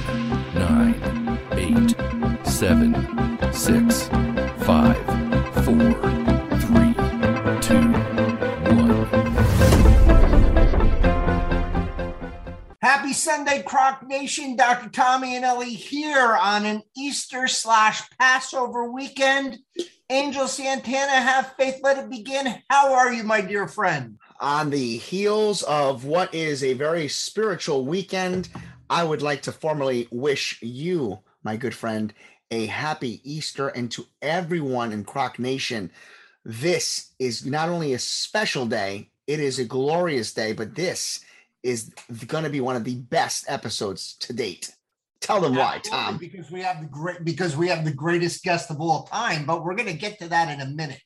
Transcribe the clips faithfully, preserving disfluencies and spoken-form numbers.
nine, eight, seven, six, five, four, three, two, one. Happy Sunday, Croc Nation. Doctor Tommy and Ellie here on an Easter slash Passover weekend. Angel Santana, have faith, let it begin. How are you, my dear friend? On the heels of what is a very spiritual weekend, I would like to formally wish you, my good friend, a happy Easter, and to everyone in Croc Nation. This is not only a special day, it is a glorious day, but this is going to be one of the best episodes to date. Tell them why, Tom. Because we have the great, because we have the greatest guest of all time, but we're going to get to that in a minute.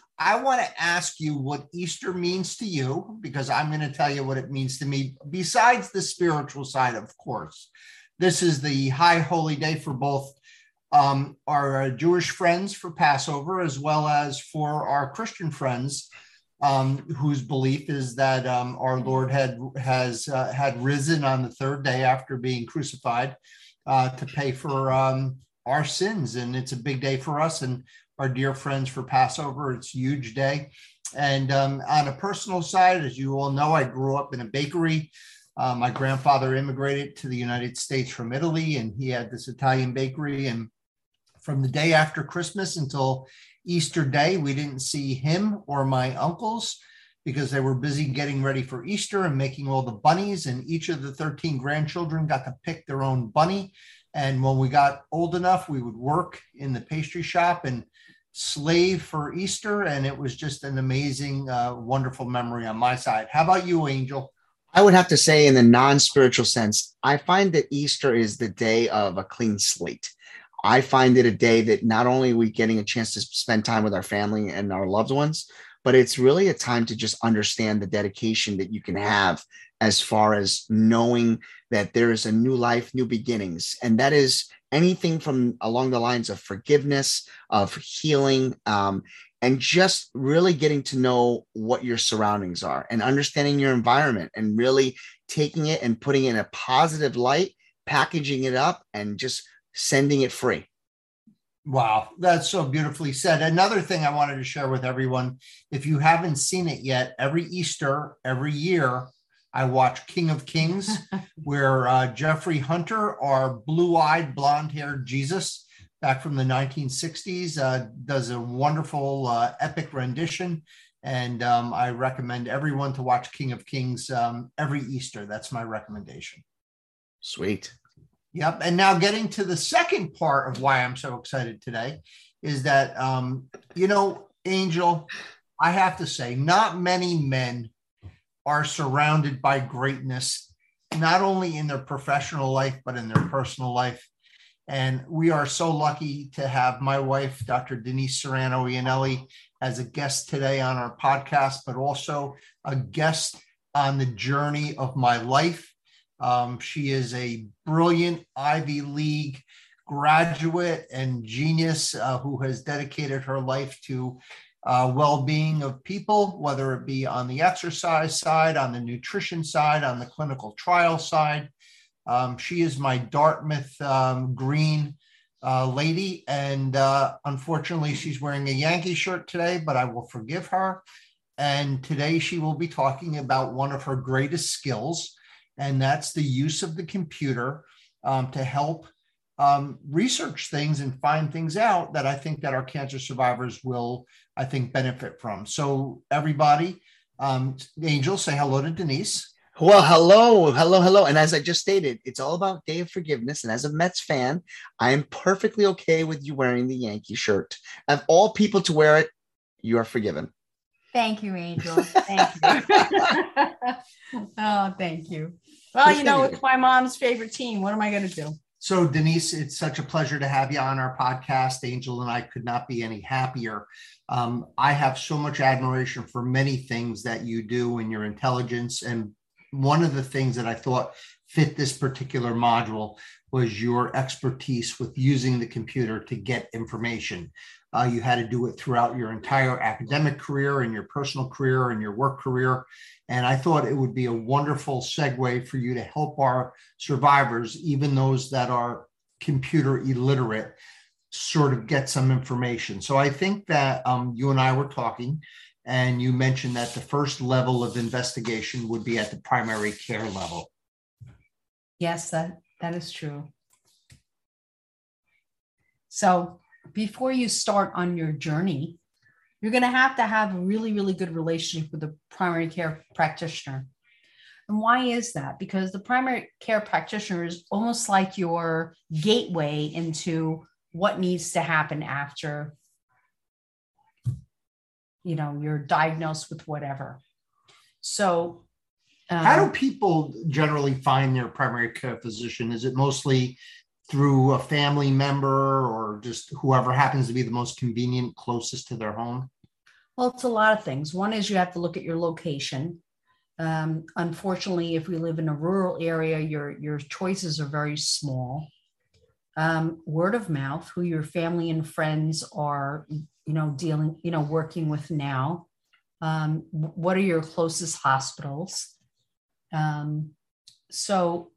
I want to ask you what Easter means to you, because I'm going to tell you what it means to me, besides the spiritual side, of course. This is the high holy day for both um, our Jewish friends for Passover, as well as for our Christian friends, um, whose belief is that um, our Lord had has uh, had risen on the third day after being crucified uh, to pay for um, our sins. And it's a big day for us and our dear friends for Passover. It's a huge day. And um, on a personal side, as you all know, I grew up in a bakery. Uh, my grandfather immigrated to the United States from Italy, and he had this Italian bakery. And from the day after Christmas until Easter Day, we didn't see him or my uncles because they were busy getting ready for Easter and making all the bunnies. And each of the thirteen grandchildren got to pick their own bunny. And when we got old enough, we would work in the pastry shop and slave for Easter. And it was just an amazing, uh, wonderful memory on my side. How about you, Angel? I would have to say, in the non-spiritual sense, I find that Easter is the day of a clean slate. I find it a day that not only are we getting a chance to spend time with our family and our loved ones, but it's really a time to just understand the dedication that you can have as far as knowing that there is a new life, new beginnings. And that is anything from along the lines of forgiveness, of healing, um, and just really getting to know what your surroundings are and understanding your environment and really taking it and putting it in a positive light, packaging it up and just sending it free. Wow, that's so beautifully said. Another thing I wanted to share with everyone, if you haven't seen it yet, every Easter, every year, I watch King of Kings, where uh, Jeffrey Hunter, our blue-eyed, blonde-haired Jesus, back from the nineteen sixties, uh, does a wonderful uh, epic rendition. And um, I recommend everyone to watch King of Kings um, every Easter. That's my recommendation. Sweet. Yep. And now getting to the second part of why I'm so excited today is that, um, you know, Angel, I have to say, not many men are surrounded by greatness, not only in their professional life, but in their personal life. And we are so lucky to have my wife, Doctor Denise Serrano-Iannelli, as a guest today on our podcast, but also a guest on the journey of my life. Um, she is a brilliant Ivy League graduate and genius uh, who has dedicated her life to uh, well-being of people, whether it be on the exercise side, on the nutrition side, on the clinical trial side. Um, she is my Dartmouth um, green uh, lady, and uh, unfortunately, she's wearing a Yankee shirt today, but I will forgive her. And today she will be talking about one of her greatest skills, and that's the use of the computer um, to help um, research things and find things out that I think that our cancer survivors will, I think, benefit from. So everybody, um, Angel, say hello to Denise. Well, hello, hello, hello. And as I just stated, it's all about Day of Forgiveness. And as a Mets fan, I am perfectly okay with you wearing the Yankee shirt. Of all people to wear it, you are forgiven. Thank you, Angel. Thank you. Oh, thank you. Well, you know, it's my mom's favorite team. What am I going to do? So, Denise, it's such a pleasure to have you on our podcast. Angel and I could not be any happier. Um, I have so much admiration for many things that you do and your intelligence. And one of the things that I thought fit this particular module was your expertise with using the computer to get information. Uh, you had to do it throughout your entire academic career and your personal career and your work career. And I thought it would be a wonderful segue for you to help our survivors, even those that are computer illiterate, sort of get some information. So I think that um, you and I were talking, and you mentioned that the first level of investigation would be at the primary care level. Yes, that, that is true. So before you start on your journey, you're going to have to have a really, really good relationship with the primary care practitioner. And why is that? Because the primary care practitioner is almost like your gateway into what needs to happen after, you know, you're diagnosed with whatever. So um, how do people generally find their primary care physician? Is it mostly through a family member or just whoever happens to be the most convenient, closest to their home? Well, it's a lot of things. One is you have to look at your location. Um, unfortunately, if we live in a rural area, your, your choices are very small. Um, word of mouth, who your family and friends are, you know, dealing, you know, working with now. Um, what are your closest hospitals? Um, so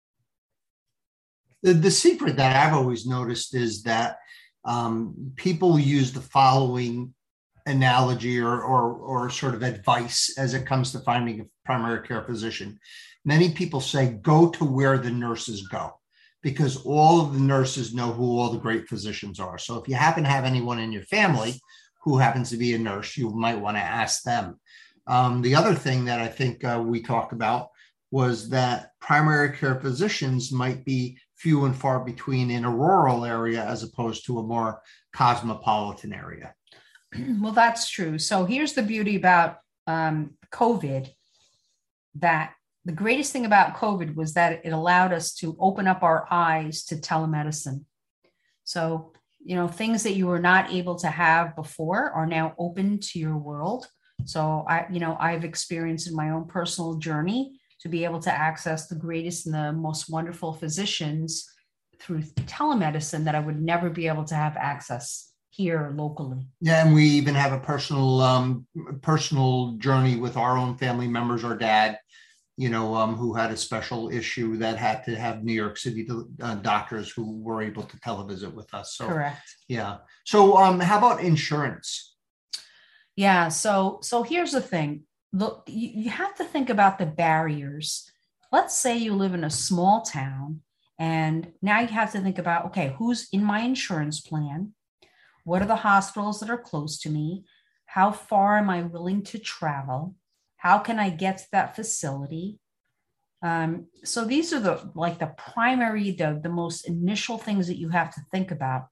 The, the secret that I've always noticed is that um, people use the following analogy or, or, or sort of advice as it comes to finding a primary care physician. Many people say, go to where the nurses go, because all of the nurses know who all the great physicians are. So if you happen to have anyone in your family who happens to be a nurse, you might want to ask them. Um, the other thing that I think uh, we talked about was that primary care physicians might be few and far between in a rural area as opposed to a more cosmopolitan area. Well, that's true. So here's the beauty about um, COVID, that the greatest thing about COVID was that it allowed us to open up our eyes to telemedicine. So, you know, things that you were not able to have before are now open to your world. So I, you know, I've experienced in my own personal journey to be able to access the greatest and the most wonderful physicians through telemedicine that I would never be able to have access here locally. Yeah, and we even have a personal um, personal journey with our own family members. Our dad, you know, um, who had a special issue that had to have New York City uh, doctors who were able to televisit with us. So, correct. Yeah. So um, how about insurance? Yeah. So, so here's the thing. Look, you, you have to think about the barriers. Let's say you live in a small town, and now you have to think about, okay, who's in my insurance plan? What are the hospitals that are close to me? How far am I willing to travel? How can I get to that facility? Um, so these are the like the primary, the, the most initial things that you have to think about.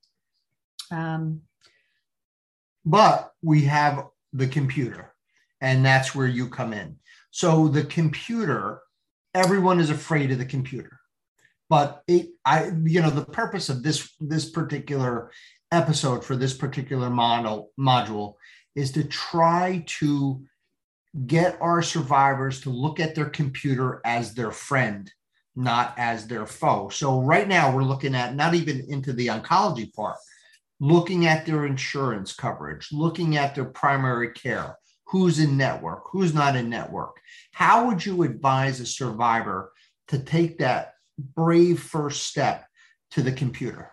Um, but we have the computer, and that's where you come in. So the computer, everyone is afraid of the computer, but it, I, you know, the purpose of this this particular episode for this particular model module is to try to get our survivors to look at their computer as their friend, not as their foe. So right now we're looking at not even into the oncology part, looking at their insurance coverage, looking at their primary care, who's in network, who's not in network. How would you advise a survivor to take that brave first step to the computer?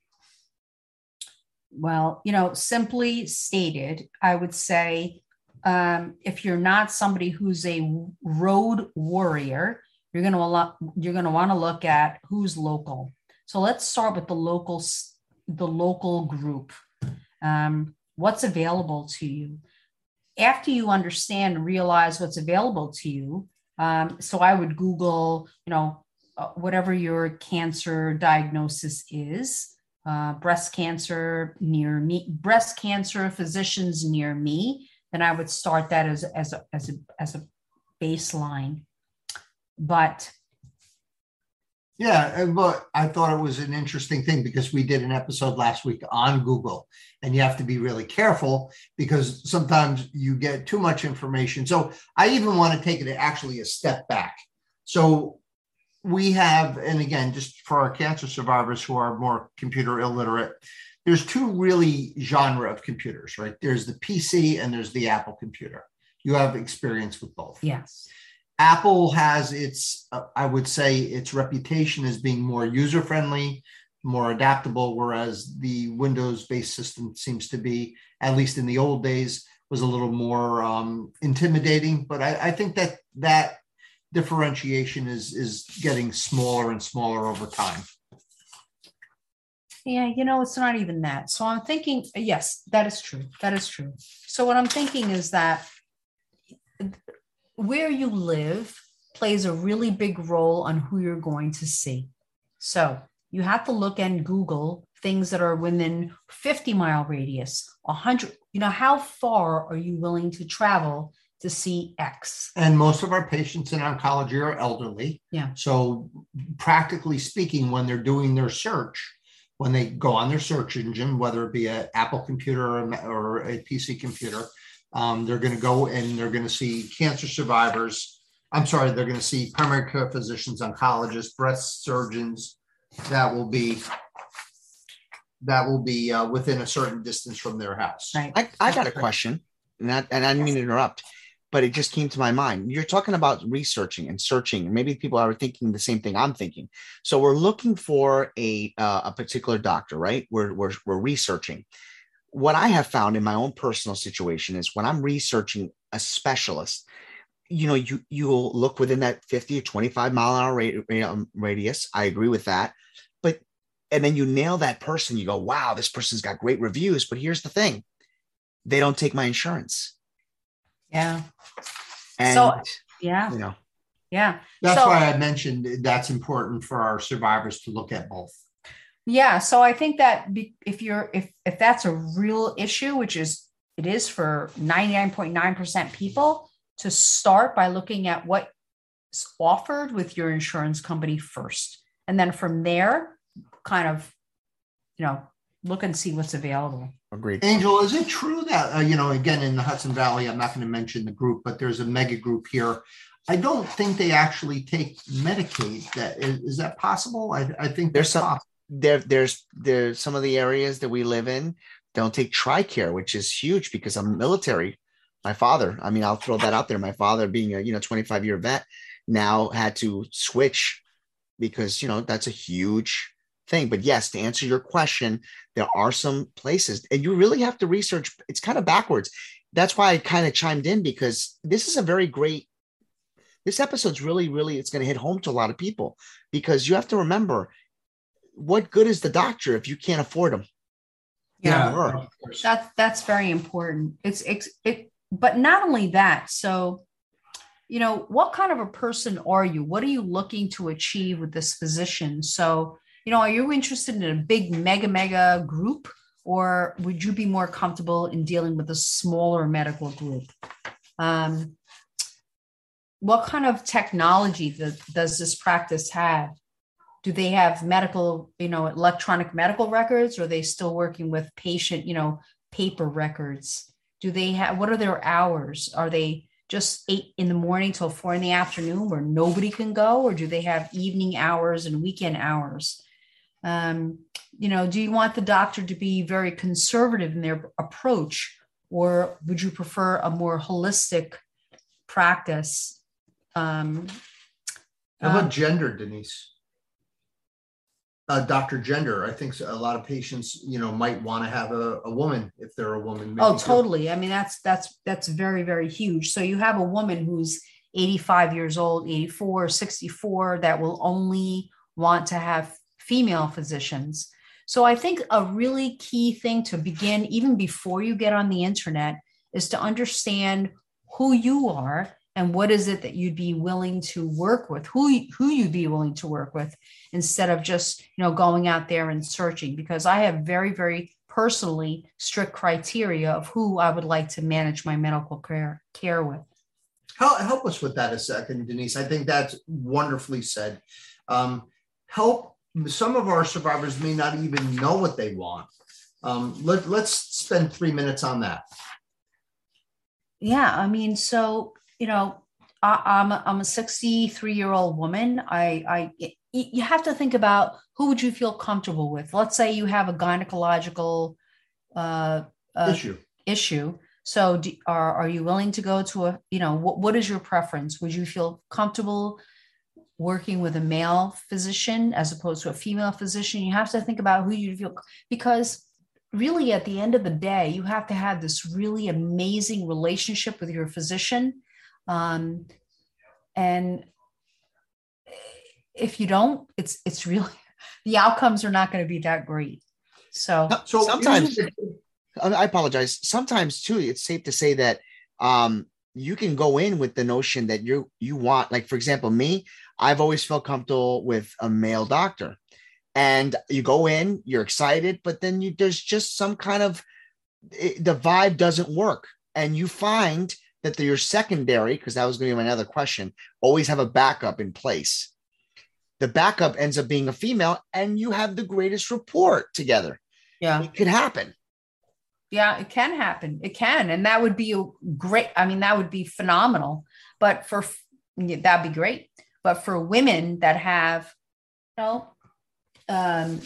Well, you know, simply stated, I would say, um, if you're not somebody who's a road warrior, you're going to you're going to want to look at who's local. So let's start with the local, the local group. Um, what's available to you? After you understand and realize what's available to you, um, so I would Google, you know, uh, whatever your cancer diagnosis is. Uh, breast cancer near me, breast cancer physicians near me, then I would start that as, as, a, as, a, as a baseline. But yeah, but I thought it was an interesting thing because we did an episode last week on Google, and you have to be really careful because sometimes you get too much information. So I even want to take it actually a step back. So we have, and again, just for our cancer survivors who are more computer illiterate, there's two really genre of computers, right? There's the P C and there's the Apple computer. You have experience with both. Yes. Apple has its, uh, I would say, its reputation as being more user-friendly, more adaptable, whereas the Windows-based system seems to be, at least in the old days, was a little more um, intimidating. But I, I think that that differentiation is, is getting smaller and smaller over time. Yeah, you know, it's not even that. So I'm thinking, yes, that is true. That is true. So what I'm thinking is that where you live plays a really big role on who you're going to see. So you have to look and Google things that are within fifty mile radius, one hundred, you know, how far are you willing to travel to see X? And most of our patients in oncology are elderly. Yeah. So practically speaking, when they're doing their search, when they go on their search engine, whether it be an Apple computer or a, or a P C computer, um, they're going to go and they're going to see cancer survivors. I'm sorry, they're going to see primary care physicians, oncologists, breast surgeons that will be that will be uh, within a certain distance from their house. Right. I, I got a question, and I, and I didn't mean to interrupt, but it just came to my mind. You're talking about researching and searching, and maybe people are thinking the same thing I'm thinking. So we're looking for a uh, a particular doctor, right? We're, we're we're researching. What I have found in my own personal situation is when I'm researching a specialist, you know, you you'll look within that fifty or twenty-five mile an hour radius. I agree with that, but and then you nail that person. You go, wow, this person's got great reviews. But here's the thing: they don't take my insurance. Yeah. And, so, yeah. you know, yeah. That's so, why I mentioned that's important for our survivors to look at both. Yeah. So I think that be, if you're, if, if that's a real issue, which is, it is for ninety-nine point nine percent people, to start by looking at what's offered with your insurance company first. And then from there, kind of, you know, look and see what's available. Agreed. Angel, is it true that, uh, you know, again, in the Hudson Valley, I'm not going to mention the group, but there's a mega group here. I don't think they actually take Medicaid. That is, is that possible? I, I think There's some, possible. there, there's, there's some of the areas that we live in don't take TRICARE, which is huge because I'm military. My father, I mean, I'll throw that out there. My father being a, you know, twenty-five year vet now had to switch because, you know, that's a huge thing. But yes, to answer your question, there are some places and you really have to research. It's kind of backwards. That's why I kind of chimed in because this is a very great, this episode's really, really, it's going to hit home to a lot of people because you have to remember what good is the doctor if you can't afford them? Yeah. Yeah. That's, that's very important. It's, it's, it, but not only that. So, you know, what kind of a person are you? What are you looking to achieve with this physician? So, you know, are you interested in a big mega, mega group, or would you be more comfortable in dealing with a smaller medical group? Um, what kind of technology does, does this practice have? Do they have medical, you know, electronic medical records, or are they still working with patient, you know, paper records? Do they have, what are their hours? Are they just eight in the morning till four in the afternoon where nobody can go? Or do they have evening hours and weekend hours? Um, you know, do you want the doctor to be very conservative in their approach, or would you prefer a more holistic practice? Um, How about um, gender, Denise? Uh, Doctor Gender, I think a lot of patients, you know, might want to have a, a woman if they're a woman. Oh, totally. I mean, that's, that's, that's very, very huge. So you have a woman who's eighty-five years old, eighty-four, sixty-four, that will only want to have female physicians. So I think a really key thing to begin, even before you get on the internet, is to understand who you are and what is it that you'd be willing to work with, who, who you'd be willing to work with, instead of just, you know, going out there and searching. Because I have very, very personally strict criteria of who I would like to manage my medical care, care with. Help, help us with that a second, Denise. I think that's wonderfully said. Um, help, some of our survivors may not even know what they want. Um, let, let's spend three minutes on that. Yeah, I mean, so, you know, I, I'm a, I'm a sixty-three year old woman. I, I, y- you have to think about who would you feel comfortable with. Let's say you have a gynecological uh, uh, Issue. issue. So, do, are are you willing to go to a, you know, what what is your preference? Would you feel comfortable working with a male physician as opposed to a female physician? You have to think about who you feel, because really at the end of the day, you have to have this really amazing relationship with your physician. Um, and if you don't, it's, it's really, the outcomes are not going to be that great. So, So sometimes, I apologize. Sometimes too, it's safe to say that um, you can go in with the notion that you you want, like, for example, me, I've always felt comfortable with a male doctor. And you go in, you're excited, but then you, there's just some kind of, it, the vibe doesn't work. And you find that your secondary, because that was going to be my other question, always have a backup in place. The backup ends up being a female and you have the greatest rapport together. yeah. It could happen. Yeah, it can happen. It can. And that would be a great, I mean, that would be phenomenal. But for, yeah, that'd be great. But for women that have, you know, um,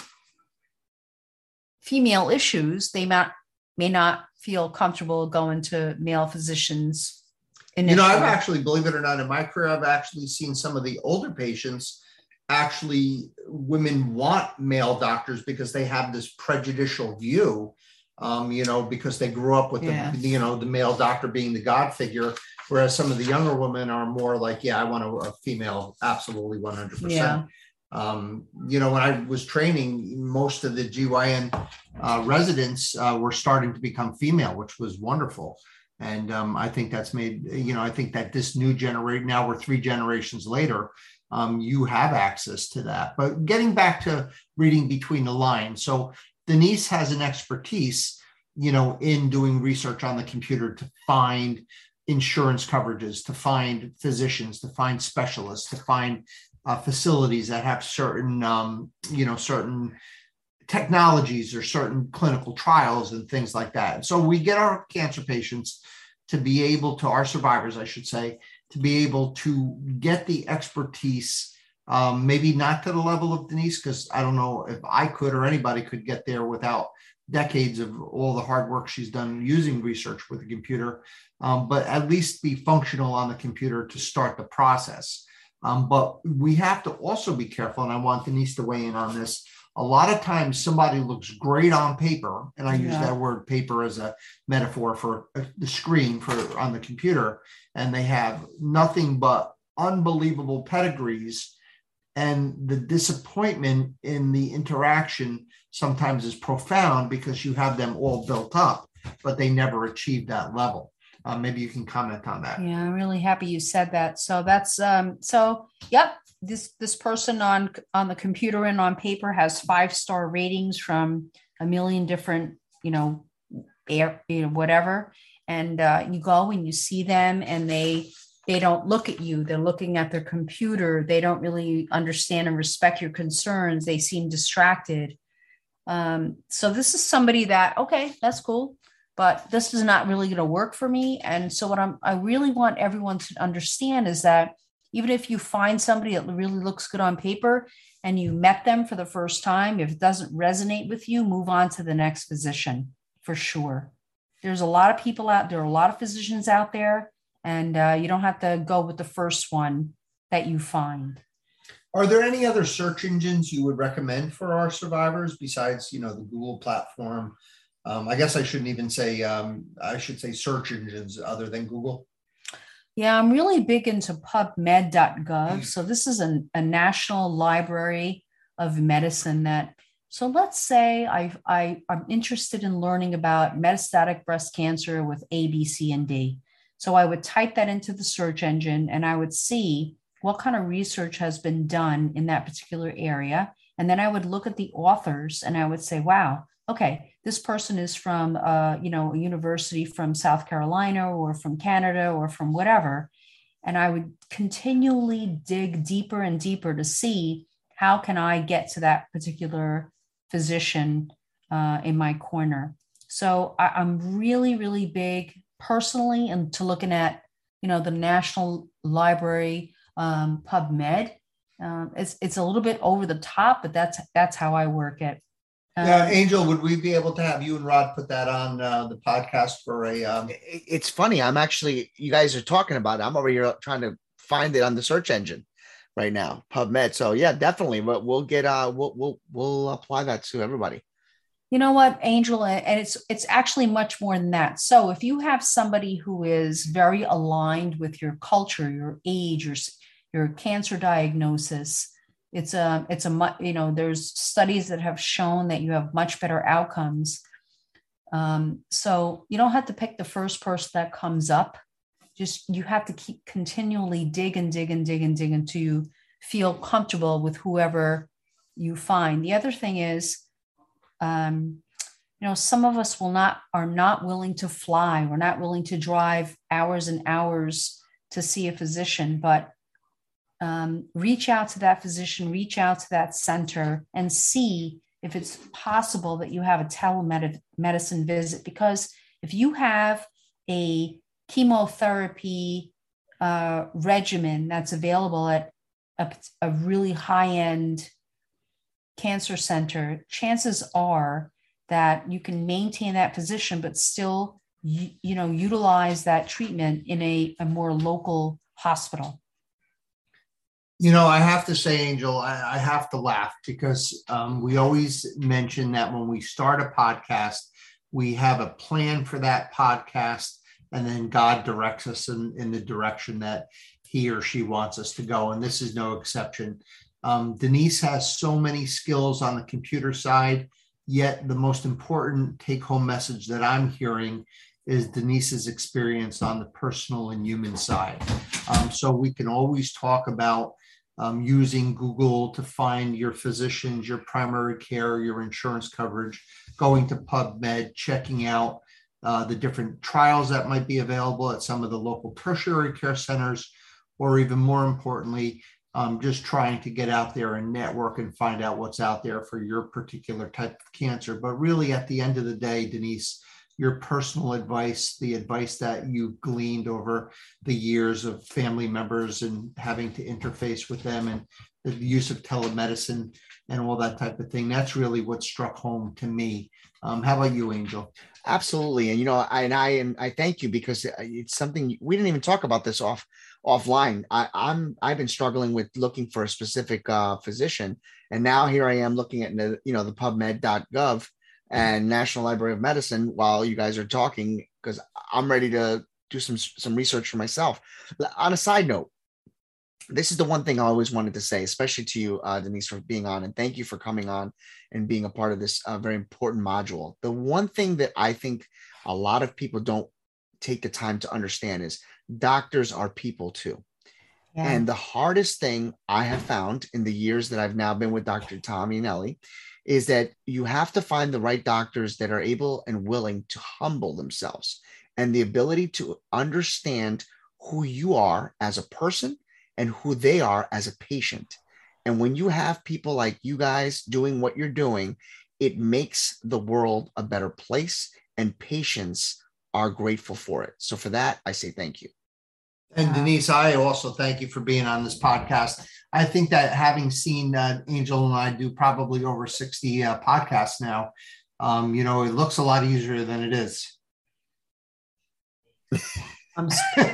female issues, they might, may not feel comfortable going to male physicians. You know, I've actually, believe it or not, in my career, I've actually seen some of the older patients, actually, women want male doctors because they have this prejudicial view. Um, you know, because they grew up with Yeah. the, you know, the male doctor being the God figure, whereas some of the younger women are more like, yeah, I want a, a female, absolutely one hundred percent. Yeah. Um, you know, when I was training, most of the G Y N uh, residents uh, were starting to become female, which was wonderful. And um, I think that's made, you know, I think that this new generation, now we're three generations later, um, you have access to that. But getting back to reading between the lines. So Denise has an expertise, you know, in doing research on the computer to find insurance coverages, to find physicians, to find specialists, to find uh, facilities that have certain, um, you know, certain technologies or certain clinical trials and things like that. So we get our cancer patients to be able to, our survivors, I should say, to be able to get the expertise. Um, maybe not to the level of Denise, because I don't know if I could or anybody could get there without decades of all the hard work she's done using research with the computer, um, but at least be functional on the computer to start the process. Um, but we have to also be careful, and I want Denise to weigh in on this. A lot of times somebody looks great on paper, and I use Yeah. that word paper as a metaphor for uh, the screen for on the computer, and they have nothing but unbelievable pedigrees. And the disappointment in the interaction sometimes is profound because you have them all built up, but they never achieve that level. Uh, maybe you can comment on that. Yeah, I'm really happy you said that. So that's, um, so, yep, this, this person on, on the computer and on paper has five-star ratings from a million different, you know, air, you know, whatever. And uh, you go and you see them and they, they don't look at you. They're looking at their computer. They don't really understand and respect your concerns. They seem distracted. Um, so this is somebody that, okay, that's cool, but this is not really going to work for me. And so what I'm, I really want everyone to understand is that even if you find somebody that really looks good on paper and you met them for the first time, if it doesn't resonate with you, move on to the next physician for sure. There's a lot of people out there, are a lot of physicians out there. And uh, you don't have to go with the first one that you find. Are there any other search engines you would recommend for our survivors besides, you know, the Google platform? Um, I guess I shouldn't even say, um, I should say search engines other than Google. Yeah, I'm really big into pub med dot gov. So this is a, a national library of medicine that, so let's say I, I, I'm interested in learning about metastatic breast cancer with A, B, C, and D. So I would type that into the search engine and I would see what kind of research has been done in that particular area. And then I would look at the authors and I would say, wow, okay, this person is from, uh, you know, a university from South Carolina or from Canada or from whatever. And I would continually dig deeper and deeper to see how can I get to that particular physician uh, in my corner. So I, I'm really, really big personally into looking at, you know, the National Library um, PubMed. Um, it's it's a little bit over the top, but that's that's how I work it. Um, Yeah, Angel, would we be able to have you and Rod put that on uh, the podcast for a? Um... It's funny. I'm actually, you guys are talking about it. I'm over here trying to find it on the search engine right now, PubMed. So yeah, definitely. But we'll get uh, we'll we'll we'll apply that to everybody. You know what, Angel, and it's it's actually much more than that. So if you have somebody who is very aligned with your culture, your age, your your cancer diagnosis, it's a it's a you know there's studies that have shown that you have much better outcomes. Um, so you don't have to pick the first person that comes up. Just you have to keep continually dig and dig and dig and dig until you feel comfortable with whoever you find. The other thing is, um, you know, some of us will not are not willing to fly. We're not willing to drive hours and hours to see a physician, but um, reach out to that physician, reach out to that center and see if it's possible that you have a telemedicine visit. Because if you have a chemotherapy uh, regimen that's available at a, a really high-end cancer center, chances are that you can maintain that position, but still, you, you know, utilize that treatment in a, a more local hospital. You know, I have to say, Angel, I, I have to laugh because um, we always mention that when we start a podcast, we have a plan for that podcast, and then God directs us in, in the direction that he or she wants us to go. And this is no exception. Um, Denise has so many skills on the computer side, yet the most important take-home message that I'm hearing is Denise's experience on the personal and human side. Um, so we can always talk about um, using Google to find your physicians, your primary care, your insurance coverage, going to PubMed, checking out uh, the different trials that might be available at some of the local tertiary care centers, or even more importantly, um, just trying to get out there and network and find out what's out there for your particular type of cancer. But really, at the end of the day, Denise, your personal advice, the advice that you've gleaned over the years of family members and having to interface with them, and the use of telemedicine and all that type of thing, that's really what struck home to me. Um, how about you, Angel? Absolutely. And, you know, I, and I am, I thank you, because it's something we didn't even talk about this off offline. I, I'm, I've been struggling with looking for a specific uh, physician. And now here I am looking at, the, you know, the pubmed dot gov and National Library of Medicine while you guys are talking, because I'm ready to do some, some research for myself. On a side note, this is the one thing I always wanted to say, especially to you, uh, Denise, for being on, and thank you for coming on and being a part of this uh, very important module. The one thing that I think a lot of people don't take the time to understand is doctors are people too. Yeah. And the hardest thing I have found in the years that I've now been with Doctor Tommy Nelly is that you have to find the right doctors that are able and willing to humble themselves, and the ability to understand who you are as a person and who they are as a patient. And when you have people like you guys doing what you're doing, it makes the world a better place, and patients are grateful for it. So for that, I say thank you. And Denise, I also thank you for being on this podcast. I think that having seen uh, Angel and I do probably over sixty uh, podcasts now, um, you know, it looks a lot easier than it is. I'm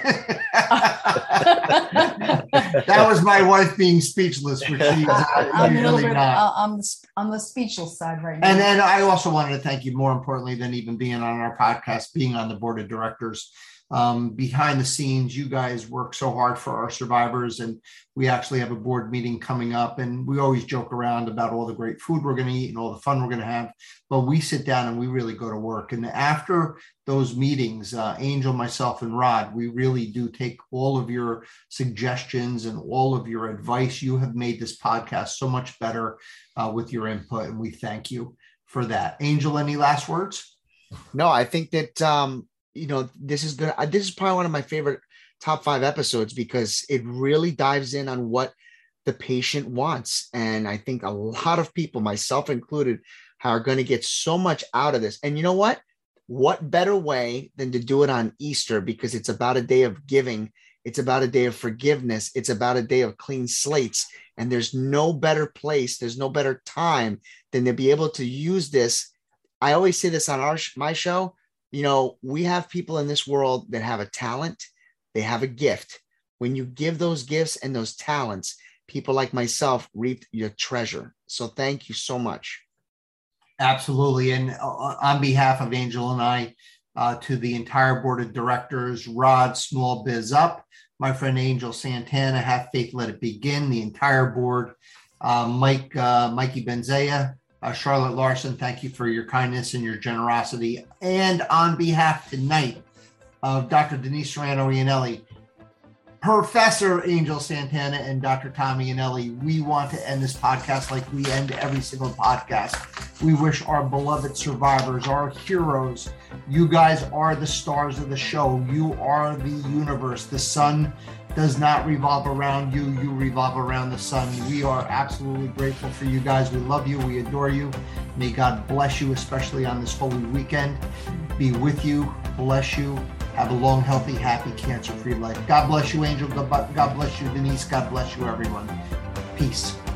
that was my wife being speechless, which she's I'm usually a little bit not. uh, on the on the speechless side right now. And then I also wanted to thank you, more importantly than even being on our podcast, being on the board of directors. Um, behind the scenes, you guys work so hard for our survivors, and we actually have a board meeting coming up, and we always joke around about all the great food we're going to eat and all the fun we're going to have, but we sit down and we really go to work. And after those meetings, uh, Angel, myself, and Rod, we really do take all of your suggestions and all of your advice. You have made this podcast so much better uh, with your input, and we thank you for that. Angel, any last words? No, I think that um you know, this is the, this is probably one of my favorite top five episodes, because it really dives in on what the patient wants. And I think a lot of people, myself included, are going to get so much out of this. And you know what? what better way than to do it on Easter, because it's about a day of giving. It's about a day of forgiveness. It's about a day of clean slates. And there's no better place, there's no better time than to be able to use this. I always say this on our my show, you know, we have people in this world that have a talent, they have a gift. When you give those gifts and those talents, people like myself reap your treasure. So thank you so much. Absolutely. And uh, on behalf of Angel and I, uh, to the entire board of directors, Rod Small Biz Up, my friend Angel Santana, Have Faith, Let It Begin, the entire board, uh, Mike, uh, Mikey Benzea, uh, Charlotte Larson, thank you for your kindness and your generosity. And on behalf tonight of Doctor Denise Serrano-Iannelli, Professor Angel Santana, and Doctor Tommy Iannelli, we want to end this podcast like we end every single podcast. We wish our beloved survivors, our heroes, you guys are the stars of the show. You are the universe. The sun does not revolve around you. You revolve around the sun. We are absolutely grateful for you guys. We love you. We adore you. May God bless you, especially on this holy weekend. Be with you. Bless you. Have a long, healthy, happy, cancer-free life. God bless you, Angel. God bless you, Denise. God bless you, everyone. Peace.